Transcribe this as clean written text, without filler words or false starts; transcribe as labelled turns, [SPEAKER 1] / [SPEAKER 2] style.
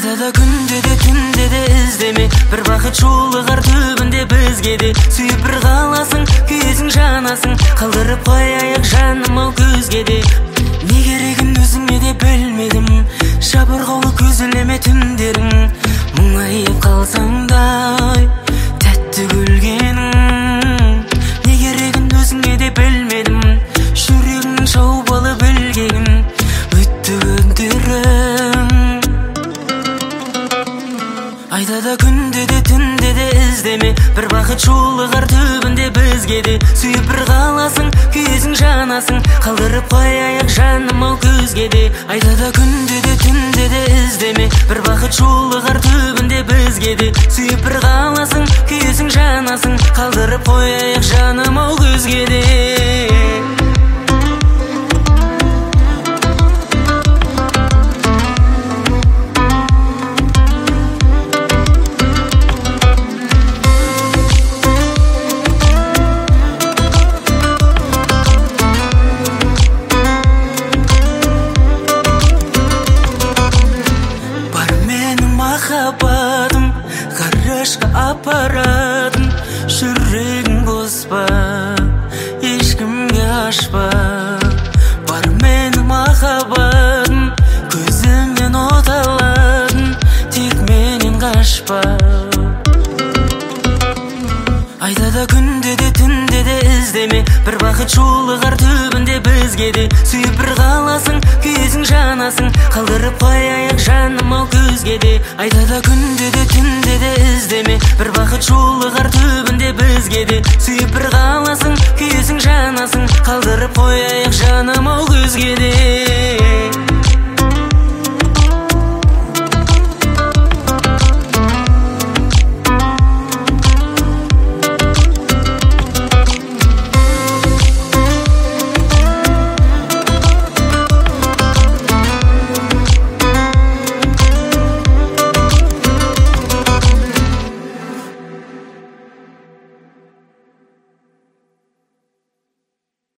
[SPEAKER 1] Айтады күнде де түнде де іздеме, бір бақыт жолығар түбінде бізге де. Сүйіп бір қаласың, күйесің жанасың, қалдырып қояйық жаным ау көзге де. Не керегін өзіңе де білмедім, жабырғаулы көзілеме түндерің. Мұңайып қалсаң да тәтті күлгенің. Не керегін өзіңе де білмедім, жүрегің шаубалы білгегім. Өтті күндерің. Айтады күнде де түнде де іздеме, бір бақыт жолығар түбінде бізге де. Сүйіп бір қаласың, күйесің жанасың, қалдырып қояйық жаным ау көзге де. Айтады күнде де түнде де іздеме, бір бақыт жолығар түбінде бізге де. Сүйіп бір қаласың, күйесің жанасың, қалдырып қояйық жаным ау көзге де. Махаббатым ғарышқа апаратын, жүрегің бос па, ешкімге ашпа. Бар менің махаббатым, көзіңнен от алатын, тек менен қашпа. Айтады күнде де түнде де іздеме, бір бақыт жолығар түбінде бізге де. Сүйіп бір қаласың, күйесің жанасың, қалдырып қояйық жаным ау көзге де. Айтады күнде де түнде де іздеме, бір бақыт жолығар түбінде бізге де. Сүйіп бір қаласың, күйесің жанасың, қалдырып қояйық жаным ау көзге де.